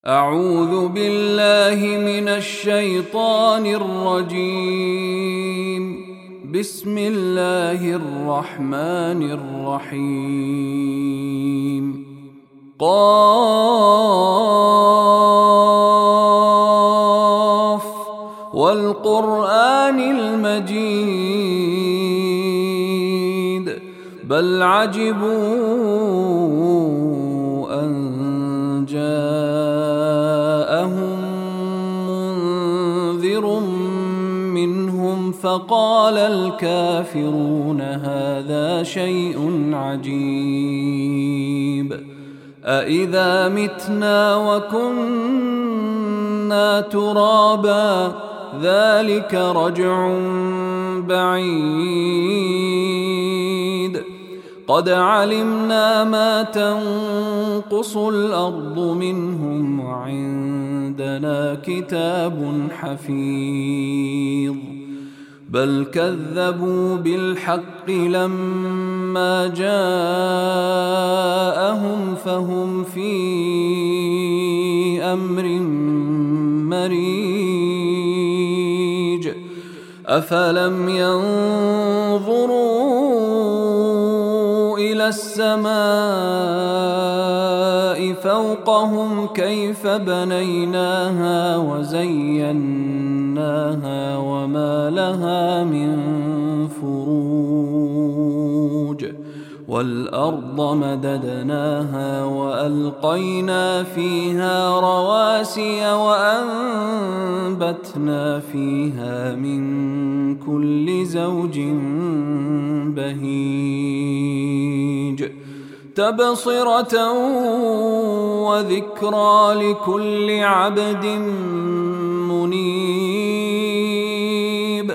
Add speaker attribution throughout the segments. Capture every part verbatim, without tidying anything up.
Speaker 1: أعوذ بالله من الشيطان الرجيم. بسم الله الرحمن الرحيم. قاف والقرآن المجيد بل عجبوا أن جاءهم منذر منهم فقال الكافرون هذا شيء عجيب أإذا متنا وكنا ترابا ذلك رجع بعيد قد علمنا ما تنقص الأرض منهم وعندنا كتاب حفيظ بل كذبوا بالحق لما جاءهم فهم في أمر مريج أفلم ينظروا إلى السماء فوقهم كيف بنيناها وزيناها وما لها من فروج والأرض مددناها وألقينا فيها رواسي وأنبتنا فيها من كل زوج بهيج تبصرة وذكرى لكل عبد منيب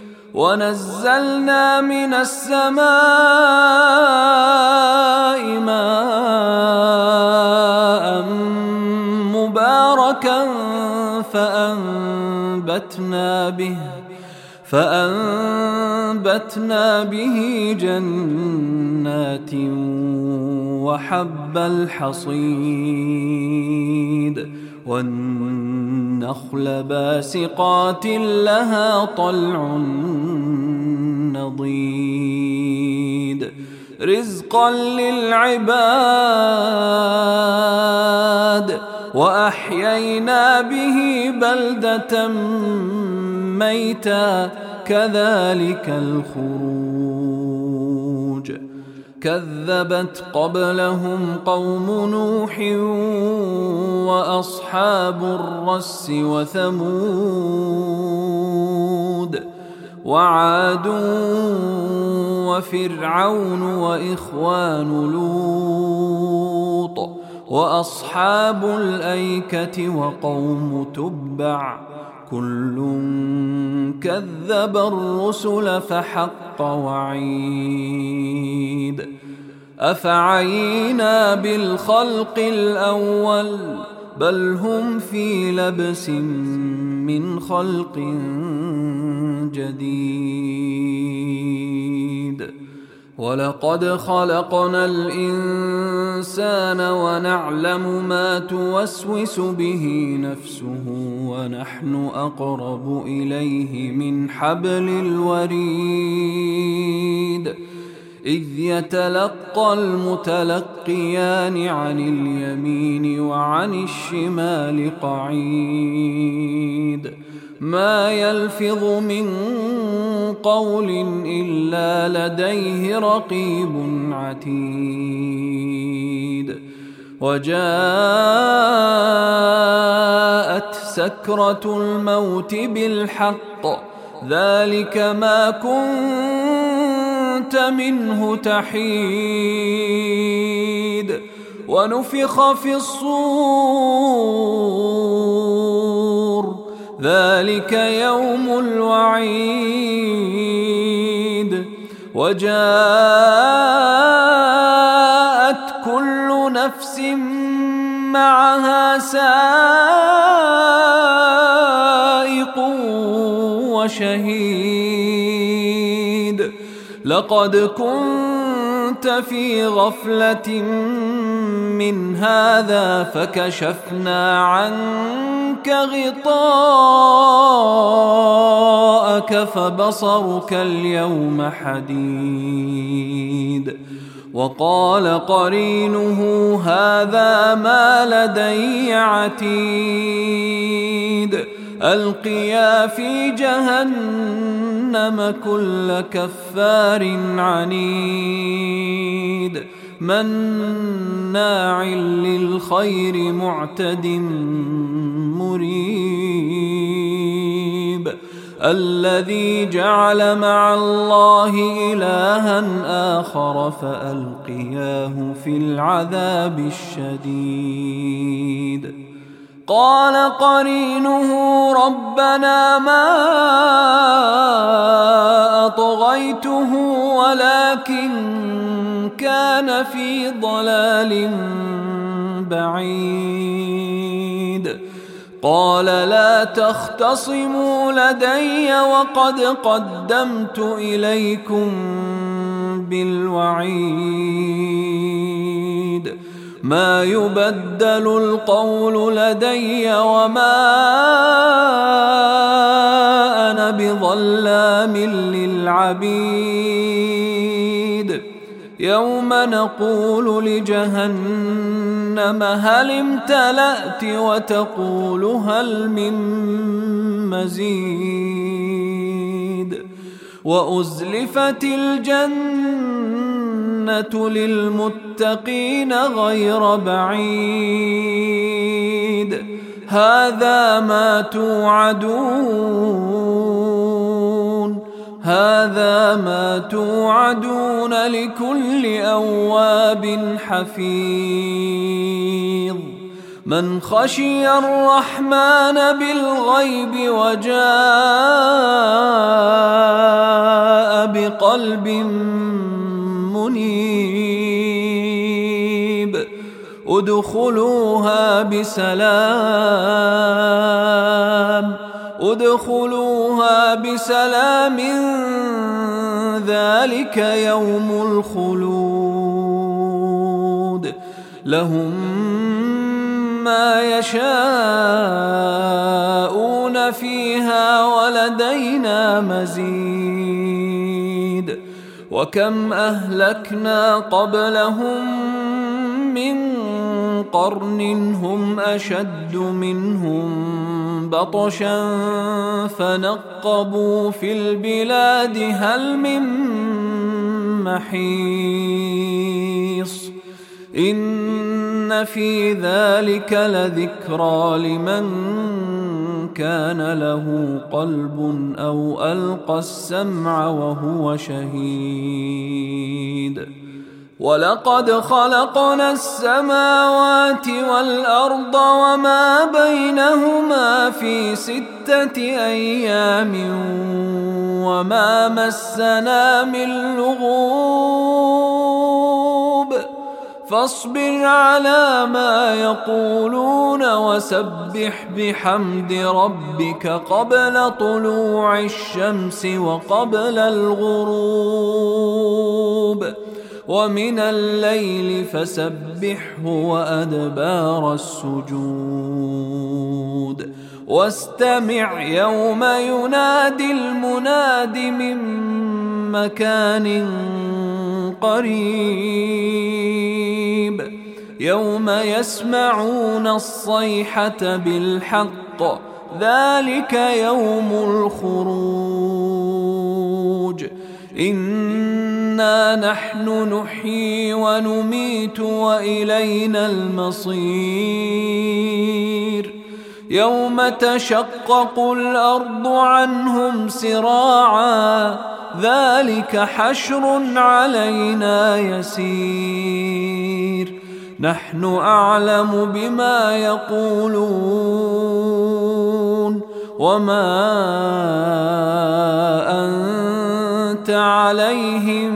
Speaker 1: ونزلنا من السماء ماء مباركا فأنبتنا به فأنبتنا به جنات وحب الحصيد والنخل باسقات لها طلع نضيد رزقا للعباد وأحيينا به بلدة ميتا كذلك الخروج كذبت قبلهم قوم نوح وأصحاب الرس وثمود وعاد وفرعون وإخوان لوط وأصحاب الأيكة وقوم تبع كل كذب الرسل فحق وعيد أفعينا بالخلق الأول بل هم في لبس من خلق جديد ولقد خلقنا الإنسان ونعلم ما توسوس به نفسه ونحن أقرب إليه من حبل الوريد إذ يتلقى المتلقيان عن اليمين وعن الشمال قعيد ما يلفظ من قول إلا لديه رقيب عتيد وجاءت سكرة الموت بالحق ذلك ما كنت منه تحيد ونفخ في الصور ذلك يوم الوعيد وجاءت كل نفس معها سائق وشهيد لقد كنت كنت في غفلة من هذا فكشفنا عنك غطاءك فبصرك اليوم حديد. وقال قرينه هذا ما لدي عتيد. ألقيا في جهنم كل كفار عنيد مناع للخير معتد مريب. الذي جعل مع الله إلها آخر فألقياه في العذاب الشديد. قال قرينه ربنا ما أطغيته ولكن كان في ضلال بعيد. قال لا تختصموا لدي وقد قدمت إليكم بالوعيد. ما يبدل القول لدي وما أنا بظلام للعبيد. يوم نقول لجهنم هل امتلأت وتقول هل من مزيد. وأزلفت الجنة للمتقين غير بعيد. هذا ما توعدون هذا ما توعدون لكل أواب حفيظ. من خشي الرحمن بالغيب وجاء بقلب منيب ادخلوها بسلام ادخلوها بسلام ذلك يوم الخلود. لهم ما يشاءون فيها ولدينا مزيد. وكم أهلكنا قبلهم من قرن هم أشد منهم بطشا فنقبوا في البلاد هل من محيص. إن في ذلك لذكرى لمن كان له قلب أو ألقى السمع وهو شهيد. ولقد خلقنا السماوات والأرض وما بينهما في ستة أيام وما مسنا من لغوب. فاصبر على ما يقولون وسبح بحمد ربك قبل طلوع الشمس وقبل الغروب ومن الليل فسبحه وأدبار السجود. واستمع يوم ينادي المناد من مكان قريب. يوم يسمعون الصيحة بالحق ذلك يوم الخروج. إنا نحن نحيي ونميت وإلينا المصير. يوم تشقق الأرض عنهم سراعا ذلك حشر علينا يسير. نحن أعلم بما يقولون وما أنت عليهم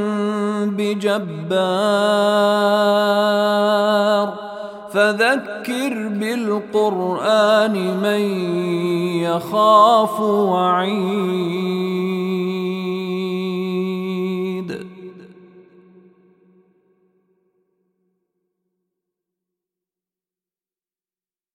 Speaker 1: بجبار. فذكر بالقرآن من يخاف وعيد.